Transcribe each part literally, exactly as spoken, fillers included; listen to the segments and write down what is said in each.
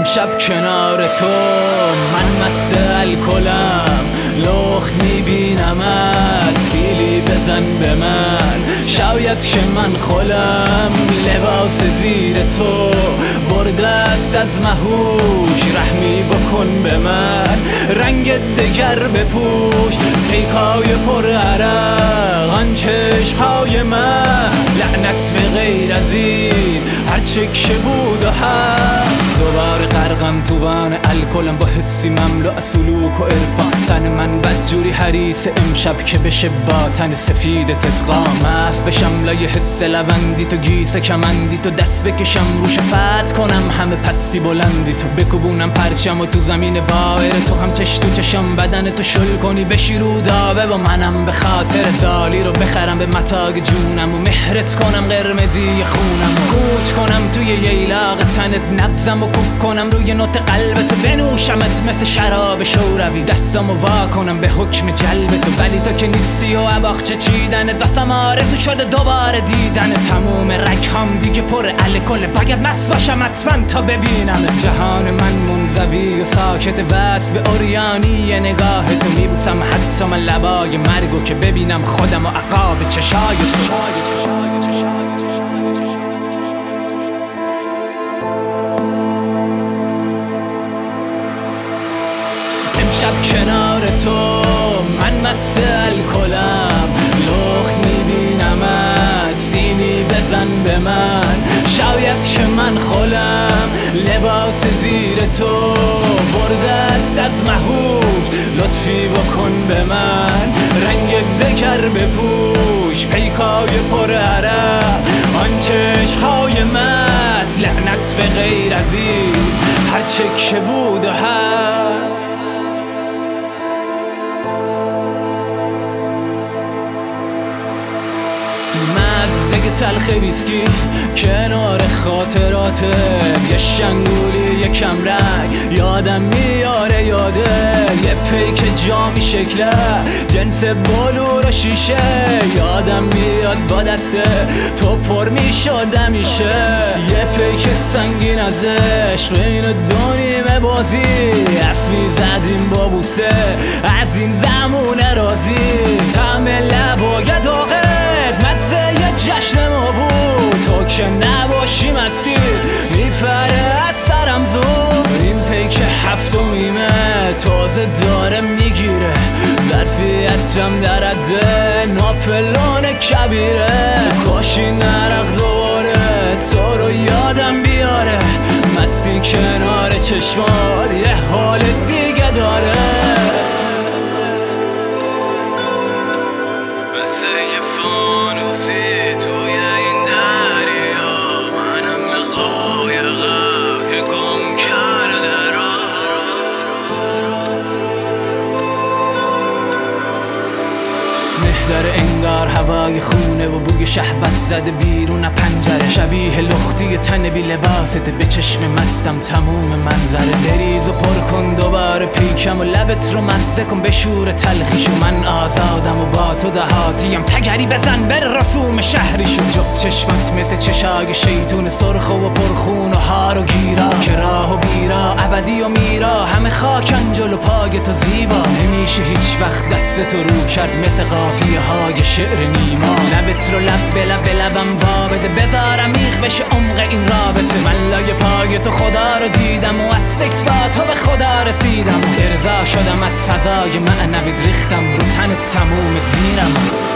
امشب کنار تو من مست الکلم، لخت میبینمت سیلی بزن به من، شاید که من خلم لباس زیر تو برده است از مهوش، رحمی بکن به من رنگ دگر بپوش، پیکای پر عرق آن چشمهای من، لعنت به غیر از این هرچه که بود و هست. دوباره غرقم تو وان الکلم، با حسی مملو از سلوک و عرفان، تن من بدجوری حریص امشب که بشه با تن سفید تتقام، محو بشم لای حس لبندی تو، گیس کمندی تو، دست بکشم روش فتح کنم همه پسی بلندی تو، بکوبونم پرچم و تو زمین بایر تو، هم چش تو چشم بدن تو شل کنی بشی رو داوه و منم به خاطر زالی رو بخرم به متاگ جونم و مهرت کنم قرمزی خونم و کوچ کنم توی ییلاق تنت، نبزم و کوک کنم روی نوت قلبت، بنوشمت مثل شراب شوروی، دستم و وا کنم به حکم جلبت، ولی تو که نیستی و عباقچه چیدن دستم آرزو شده دوباره دیدن، تموم رگهام دیگه پر الکل، باید مست باشم حتما تا ببینم جهان من منزوی و ساکت، وصل به اوریانی نگاه تو، میبوسم حتی من لبای مرگو که ببینم خودم و عقاب چشای تو. امشب کنار تو من مست الکلم، لخت میبینمت سیلی بزن به من، شاید که من خلم لباس زیر تو برده است از مهوش، لطفی بکن به من رنگ دگر بپوش، پیکای پر عرق آن چشمهای مست، لعنت به غیر از این هرچه که بود و هست. مزه تلخ ویسکی کنار خاطراته، یه شنگولی یه کم رنگ یادم میاره یاده، یه پیک جامی شکله جنس بلور و شیشه، یادم میاد با دسته تو پر میشد همیشه، یه پیک سنگین از عشق این دو نیمه بازی، افی زدیم با بوسه از این زمونه رازی، طعم لبای داغت مزه یه جشن ما بود، تو که نباشی مستی میپره از سرم زود، این پیک هفتمیمه تازه داره میگیره، ظرفیتم در حده ناپلون کبیره، کاشی نرق دوباره تو رو یادم بیاره، مستی کنار چشمات یه حال دیگه داره، مثل یه فانوسی توی این دریا، منم به قایقم که گم کرده را، مهدر انگار هوای خونه و بوی شهوت زده بیرون پنجره، شبیه لختی تن بی لباست به چشم مستم تموم منظره، بریز و پر کن دوباره پیکم و لبت رو مزه کن به شور تلخیشو، من آزادم و با تو دهاتیم، تگری بزن بر رسوم شهریشو، جفت چشمت مثل چشای شیطون سرخ و پرخون و هار و گیرا، که راه و بیرا ابدی و میرا همه خاکن جلو پای تو زیبا، نمیشه هیچ وقت دست تو رو کرد مثل قافیه های شعر نیما، لبت رو لب به لب به لبم وا بده، بذارم میخ بشه عمق این رابطه، من لای پای تو خدا رو دیدم و از سکس با تو به خدا رسیدم، ارضا شدم از فضای معنوی ریختم رو تن تموم دینم.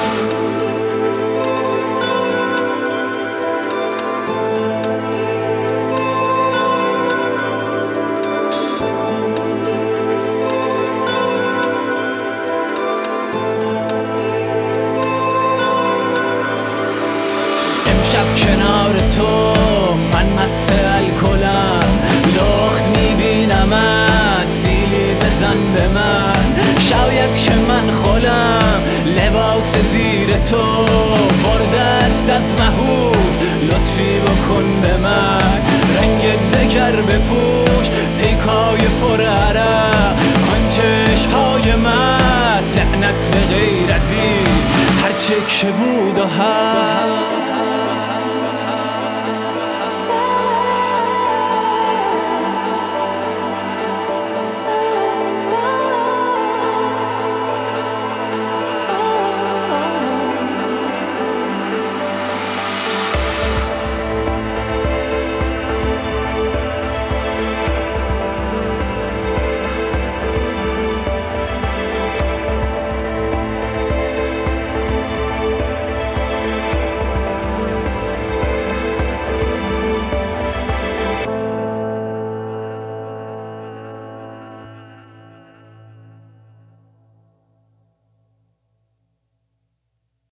امشب کنار تو من مست الکلم، لخت میبینمت سیلی بزن به من، شاید که من خلم لباس زیر تو برده است از مهوش، لطفی بکن به من رنگ دگر بپوش، پیکای پر عرق آن چشمهای مست، لعنت به غیر از این هرچه که بود و هست.